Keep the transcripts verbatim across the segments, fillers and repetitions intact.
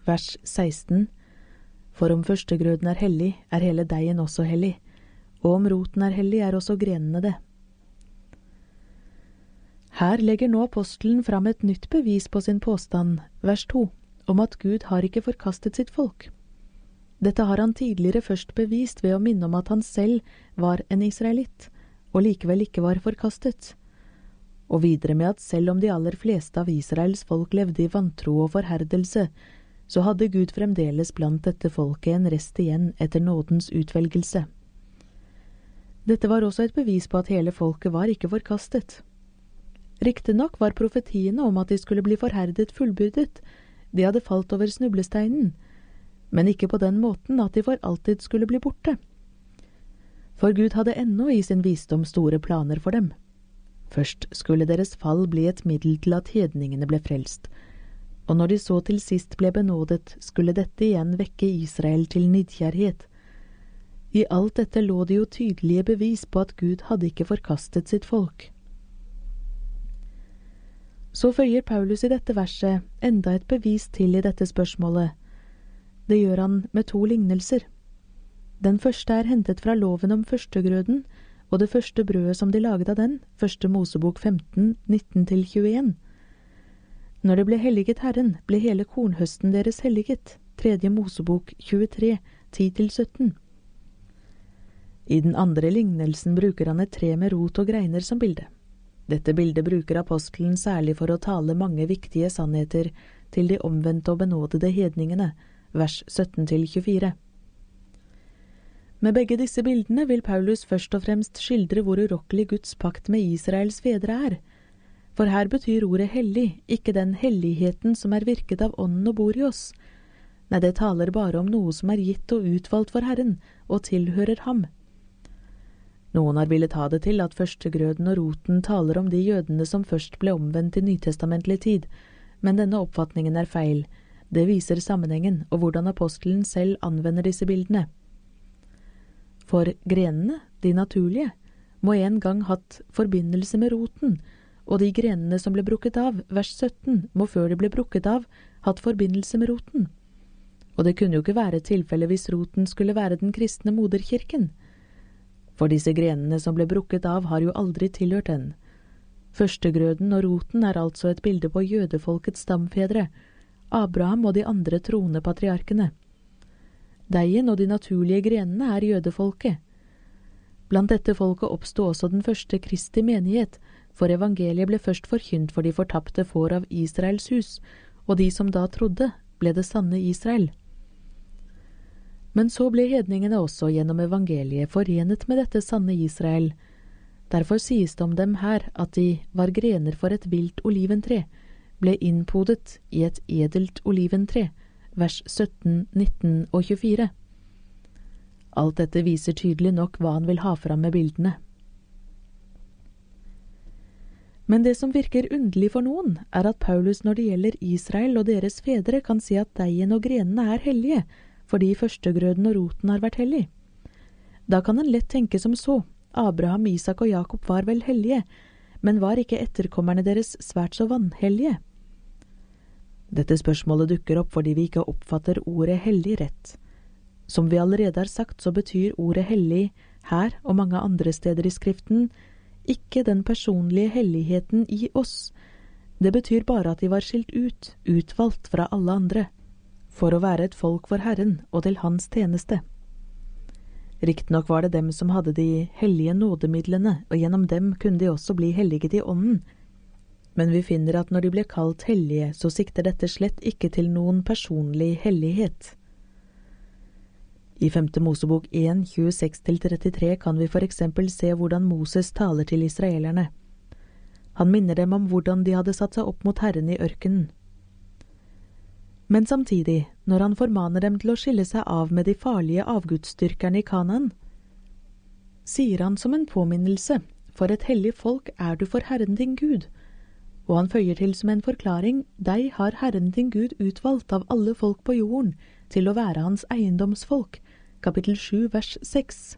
vers seksten. For om førstegrøden er hellig, er hele deigen også hellig, og om roten er hellig, er også grenene det. Her legger nå apostelen fram et nytt bevis på sin påstand, vers to, om at Gud har ikke forkastet sitt folk. Dette har han tidligere først bevist ved å minne om at han selv var en israelitt, og likevel ikke var forkastet. Og videre med at selv om de aller fleste av Israels folk levde i vantro og forherdelse, så hadde Gud fremdeles blant dette folket en rest igjen etter nådens utvelgelse. Dette var også et bevis på at hele folket var ikke forkastet. Riktignok var profetiene om at de skulle bli forherdet fullbyrdet, de hadde falt over snublesteinen, men ikke på den måten at de for alltid skulle bli borte. For Gud hadde ennå i sin visdom store planer for dem. Først skulle deres fall bli et middel til at hedningene ble frelst, og når de så til sist ble benådet, skulle dette igjen vekke Israel til nidkjærhet. I alt dette lå det jo tydelige bevis på at Gud hadde ikke forkastet sitt folk. Så føyer Paulus i dette verset enda et bevis til i dette spørsmålet. Det gjør han med to lignelser. Den første er hentet fra loven om førstegrøden, og det første brødet som de laget av den, første Mosebok femten, nitten til tjueen. Når det ble helliget Herren, ble hele kornhøsten deres helliget, tredje Mosebok tjuetre, ti til sytten. I den andre lignelsen bruker han et tre med rot og greiner som bilde. Dette bildet bruker apostelen særlig for å tale mange viktige sannheter til de omvendte og benådede hedningene, vers sytten til tjuefire. Med begge disse bildene vil Paulus først og fremst skildre hvor urokkelig Guds pakt med Israels fedre er. For her betyr ordet hellig ikke den helligheten som er virket av ånden og bor i oss. Nei, det taler bare om noe som er gitt og utvalgt for Herren, og tilhører ham. Noen har villet ha det til at førstegrøden og roten taler om de jødene som først ble omvendt i nytestamentlig tid, men denne oppfatningen er feil. Det viser sammenhengen og hvordan apostelen selv anvender disse bildene. For grenene, de naturlige, må en gang hatt forbindelse med roten, og de grenene som ble brukket av, vers sytten, må før de ble brukket av, hatt forbindelse med roten. Og det kunne jo ikke være tilfelle hvis roten skulle være den kristne moderkirken. For disse grenene som ble brukket av har jo aldri tilhørt den. Førstegrøden og roten er altså et bilde på jødefolkets stamfedre, Abraham og de andre troende patriarkene. Deigen og de naturlige grenene er jødefolket. Blant dette folket oppstod også den første Kristi menighet, for evangeliet ble først forkynt for de fortapte får av Israels hus, og de som da trodde, ble det sanne Israel. Men så ble hedningene også gjennom evangeliet forenet med dette sanne Israel. Derfor sies det om dem her at de var grener for et vilt oliventre, ble innpodet i et edelt oliventre, vers sytten, nitten og tjuefire. Alt dette viser tydelig nok hva han vil ha fram med bildene. Men det som virker underlig for noen, er at Paulus når det gjelder Israel og deres fedre kan si at deigen og grenene er hellige, fordi førstegrøden og roten har vært hellig. Da kan en lett tenke som så, Abraham, Isak og Jakob var vel hellige, men var ikke etterkommerne deres svært så vanhellige? Dette spørsmålet dukker opp fordi vi ikke oppfatter ordet hellig rett. Som vi allerede har sagt, så betyr ordet hellig her og mange andre steder i Skriften ikke den personlige helligheten i oss. Det betyr bare at de var skilt ut, utvalgt fra alle andre, for å være et folk for Herren og til hans tjeneste. Riktignok var det dem som hadde de hellige nådemidlene, og gjennom dem kunne de også bli helliget i ånden. Men vi finner at når de ble kalt hellige, så sikter dette slett ikke til noen personlig hellighet. I femte Mosebok en, tjueseks til trettitre kan vi for eksempel se hvordan Moses taler til israelerne. Han minner dem om hvordan de hadde satt seg opp mot Herren i ørkenen. Men samtidig, når han formaner dem til å skille seg av med de farlige avgudsdyrkerne i Kanaan, sier han som en påminnelse, for et hellig folk er du for Herren din Gud, og han føyer til som en forklaring, deg har Herren din Gud utvalgt av alle folk på jorden til å være hans eiendomsfolk, kapittel sju, vers seks.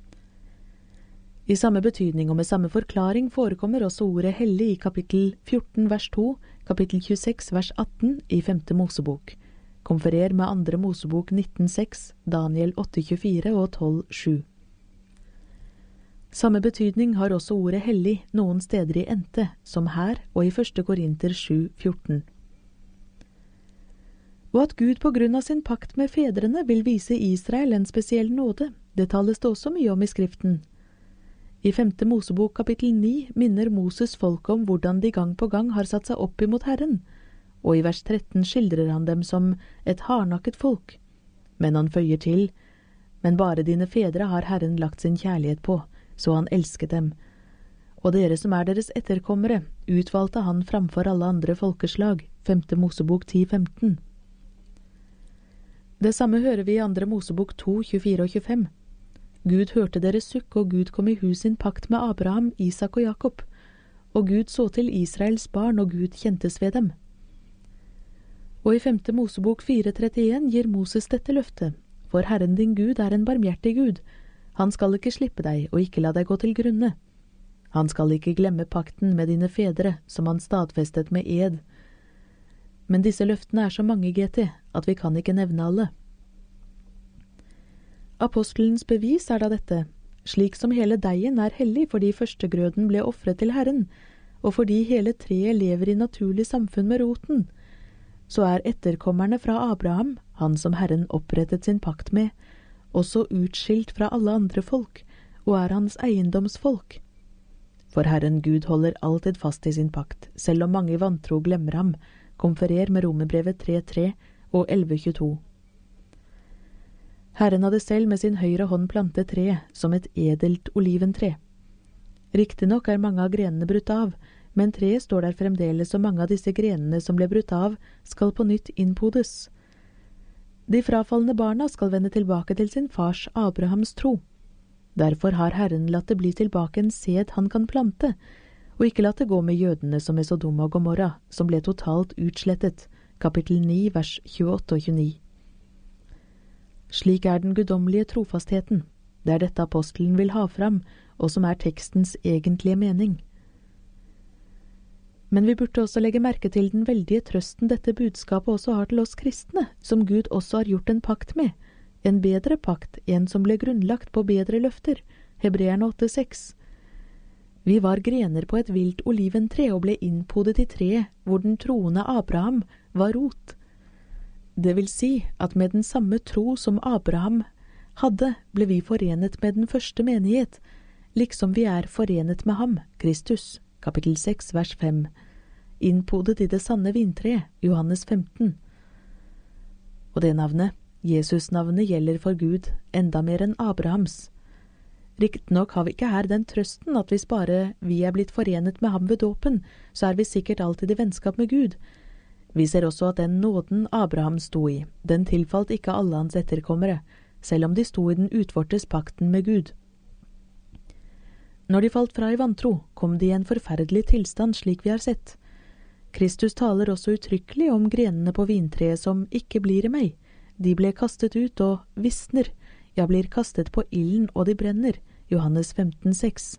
I samme betydning og med samme forklaring forekommer også ordet hellig i kapittel fjorten, vers to, kapittel tjueseks, vers atten i femte Mosebok. Konferer med andre Mosebok nitten seks, Daniel åtte tjuefire og tolv sju. Samme betydning har også ordet hellig noen steder i Ente, som her og i første Korinter sju fjorten. Og at Gud på grunn av sin pakt med fedrene vil vise Israel en spesiell nåde, det tales det også mye om i Skriften. I femte Mosebok kapittel ni minner Moses folket om hvordan de gang på gang har satt seg opp imot Herren, og i vers tretten skildrer han dem som et hardnakket folk. Men han føyer til, men bare dine fedre har Herren lagt sin kjærlighet på, så han elsket dem. Og dere som er deres etterkommere, utvalgte han framfor alle andre folkeslag, femte Mosebok ti femten. Det samme hører vi i andre Mosebok to tjuefire og tjuefem. Gud hørte deres sukk, og Gud kom i hus sin pakt med Abraham, Isak og Jakob. Og Gud så til Israels barn, og Gud kjentes ved dem. Og i femte Mosebok fire trettien gir Moses dette løftet, for Herren din Gud er en barmhjertig Gud. Han skal ikke slippe deg, og ikke la deg gå til grunne. Han skal ikke glemme pakten med dine fedre, som han stadfestet med ed. Men disse løftene er så mange, G T, at vi kan ikke nevne alle. Apostelens bevis er da dette, slik som hele deigen er hellig fordi førstegrøden ble offret til Herren, og fordi hele treet lever i naturlig samfunn med roten, så er etterkommerne fra Abraham, han som Herren opprettet sin pakt med, også utskilt fra alle andre folk, og er hans eiendomsfolk. For Herren Gud holder alltid fast i sin pakt, selv om mange vantro glemmer ham. Konferer med Romerbrevet tre tre og elleve tjueto. Herren hadde selv med sin høyre hånd plantet tre, som et edelt oliventre. Riktignok er mange av grenene brutt av, men treet står der fremdeles, og mange av disse grenene som ble brutt av, skal på nytt innpodes. De frafallende barna skal vende tilbake til sin fars Abrahams tro. Derfor har Herren latt det bli tilbake en sæd han kan plante, og ikke latt det gå med jødene som med Sodom og Gomorra, som ble totalt utslettet, kapittel ni, vers tjueåtte og tjueni. Slik er den guddommelige trofastheten. Det er dette apostelen vil ha fram, og som er tekstens egentlige mening. Men vi burde også legge merke til den veldige trøsten dette budskapet også har til oss kristne, som Gud også har gjort en pakt med, en bedre pakt, en som ble grunnlagt på bedre løfter, Hebreerne åtte seks. Vi var grener på et vilt oliventre og ble innpodet i treet, hvor den troende Abraham var rot. Det vil si at med den samme tro som Abraham hadde, ble vi forenet med den første menighet, liksom vi er forenet med ham, Kristus, kapittel seks, vers fem. Innpodet i det sanne vintre, Johannes femten. Og det navnet, Jesus-navnet, gjelder for Gud enda mer enn Abrahams. Riktignok har vi ikke her den trøsten at hvis bare vi er blitt forenet med ham ved dåpen, så er vi sikkert alltid i vennskap med Gud. Vi ser også at den nåden Abraham sto i, den tilfalt ikke alle hans etterkommere, selv om de sto i den utvortes pakten med Gud. Når de falt fra i vantro, kom de i en forferdelig tilstand slik vi har sett. Kristus taler også uttrykkelig om grenene på vintreet som ikke blir i meg. De ble kastet ut og visner, ja blir kastet på ilden og de brenner, Johannes femten seks.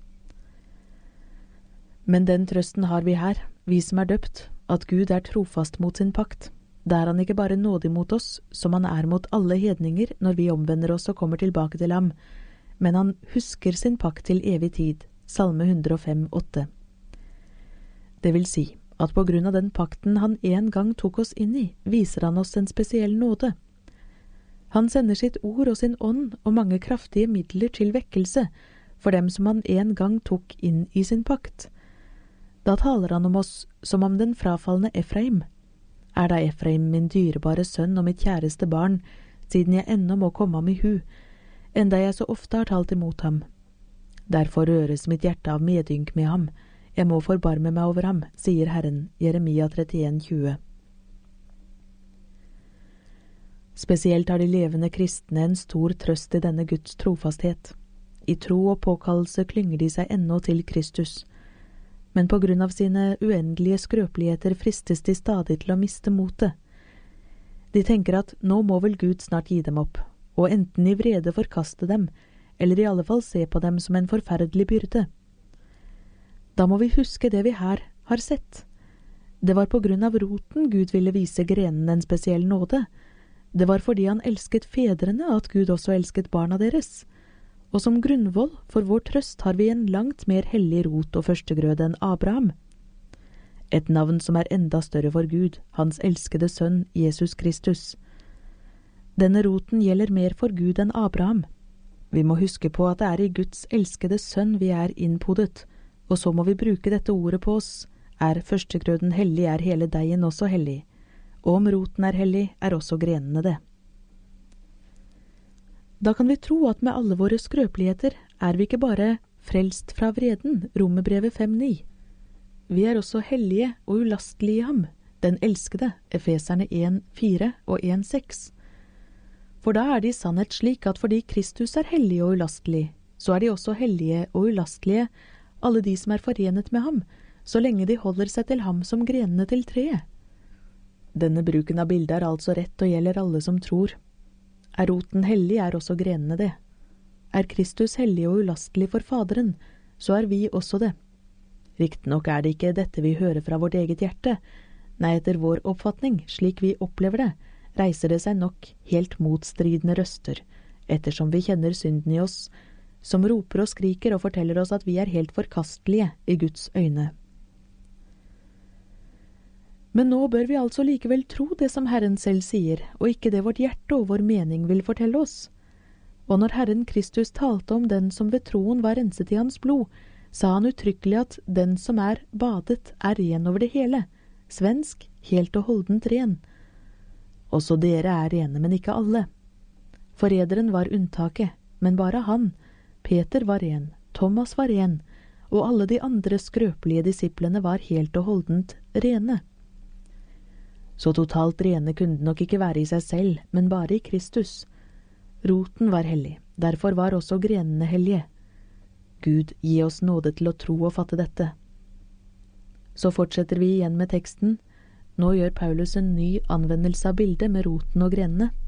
Men den trøsten har vi her, vi som er døpt, at Gud er trofast mot sin pakt. Da er han ikke bare nådig mot oss, som han er mot alle hedninger når vi omvender oss og kommer tilbake til ham, men han husker sin pakt til evig tid, Salme hundre og fem, åtte. Det vil si at på grunn av den pakten han en gang tok oss inn i, viser han oss en spesiell nåde. Han sender sitt ord og sin ånd og mange kraftige midler til vekkelse for dem som han en gang tok inn i sin pakt. Da taler han om oss som om den frafallende Efraim. Er da Efraim min dyrebare sønn og mitt kjæreste barn, siden jeg ennå må komme ham i hu, enda jeg så ofte har talt imot ham. Derfor røres mitt hjerte av medynk med ham. Jeg må forbarme meg over ham, sier Herren, Jeremia trettien tjue. Spesielt har de levende kristne en stor trøst i denne Guds trofasthet. I tro og påkallelse klynger de seg ennå til Kristus. Men på grunn av sine uendelige skrøpeligheter fristes de stadig til å miste motet. De tenker at nå må vel Gud snart gi dem opp, og enten i vrede forkaste dem, eller i alle fall se på dem som en forferdelig byrde. Da må vi huske det vi her har sett. Det var på grunn av roten Gud ville vise grenene en spesiell nåde. Det var fordi han elsket fedrene at Gud også elsket barna deres. Og som grunnvoll for vår trøst har vi en langt mer hellig rot og førstegrøde enn Abraham. Et navn som er enda større for Gud, hans elskede sønn, Jesus Kristus. Denne roten gjelder mer for Gud enn Abraham. Vi må huske på at det er i Guds elskede sønn vi er innpodet, og så må vi bruke dette ordet på oss. Er førstegrøden hellig, er hele deigen også hellig. Og om roten er hellig, er også grenene det. Da kan vi tro at med alle våre skrøpeligheter er vi ikke bare frelst fra vreden, Romerbrevet fem ni. Vi er også hellige og ulastelige i ham, den elskede, Efeserne en fire og en seks. For da er det i sannhet slik at fordi Kristus er hellig og ulastelig, så er de også hellige og ulastelige, alle de som er forenet med ham, så lenge de holder seg til ham som grenene til treet. Denne bruken av bildet er altså rett og gjelder alle som tror. Er roten hellig, er også grenene det. Er Kristus hellig og ulastelig for Faderen, så er vi også det. Riktignok er det ikke dette vi hører fra vårt eget hjerte. Nei, etter vår oppfatning, slik vi opplever det, reiser det seg nok helt motstridende røster, ettersom vi kjenner synden i oss, som roper og skriker og forteller oss at vi er helt forkastelige i Guds øyne. Men nå bør vi altså likevel tro det som Herren selv sier, og ikke det vårt hjerte og vår mening vil fortelle oss. Og når Herren Kristus talte om den som ved troen var renset i hans blod, sa han uttrykkelig at den som er badet er ren over det hele, svensk, helt og holdent ren. Også dere er rene, men ikke alle. Forræderen var unntaket, men bare han. Peter var ren, Thomas var ren, og alle de andre skrøpelige disiplene var helt og holdent rene. Så totalt rene kunne det nok ikke være i seg selv, men bare i Kristus. Roten var hellig, derfor var også grenene hellige. Gud, gi oss nåde til å tro og fatte dette. Så fortsetter vi igjen med teksten. Nå gjør Paulus en ny anvendelse av bildet med roten og grenene.